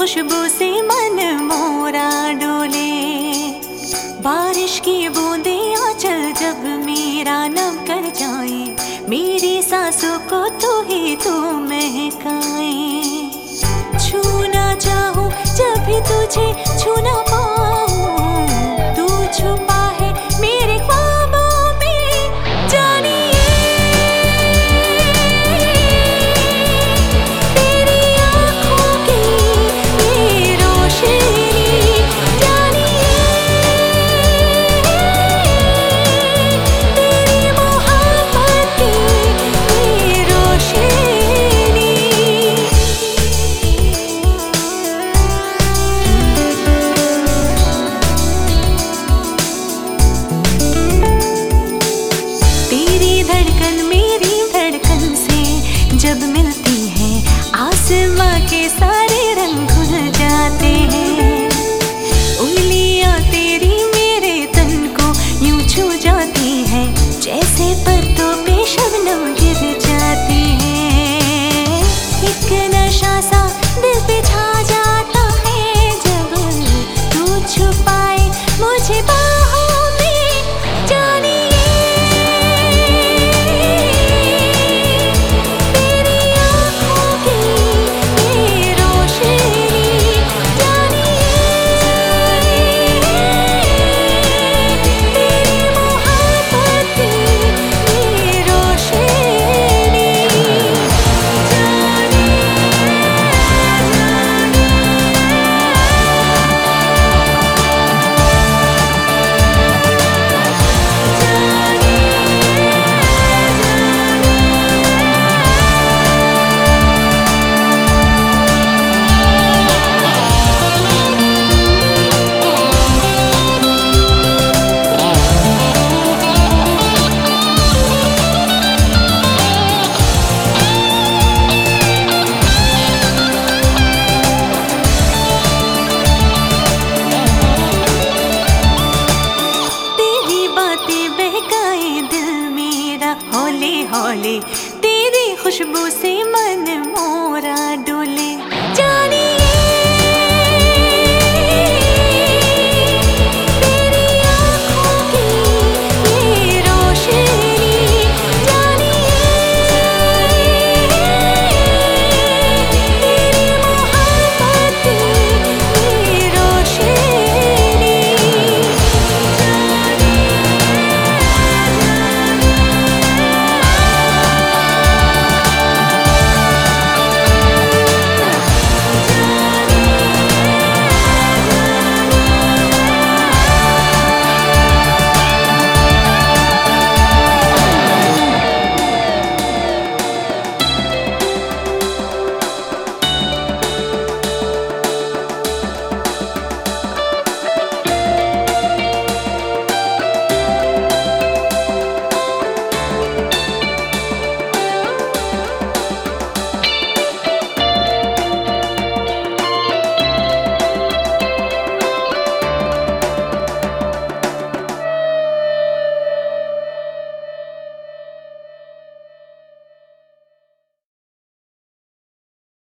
खुशबू से मन मोरा डोले, बारिश की बूंदे आंचल जब मेरा नम कर जाए, मेरी सांसों को तू ही तू महकाए। छूना चाहूं जब भी तुझे छू ना पाऊं, तू छुपा है मेरे ख्वाबों में जानिए। तेरी आँखों की ये रोशनी जानिए, तेरी मोहब्बत की ये रोशनी। तेरी धड़कन मेरी धड़कन से जब मिलती है, आसमां के सारे रंग खुल जाते हैं। उंगलियां तेरी मेरे तन को यूं छू जाती हैं, जैसे पत्तों पे शबनम गिर जाती है। एक नशा सा दिल पे छा जाता है, जब तू छुपाए मुझे बाहों में जानिए। तेरी आँखों की ये रोशनी जानिए, तेरी मोहब्बत की ये रोशनी जानिए। तेरी बातें बहकाए दिल मेरा हौले हौले, तेरी खुशबू से मन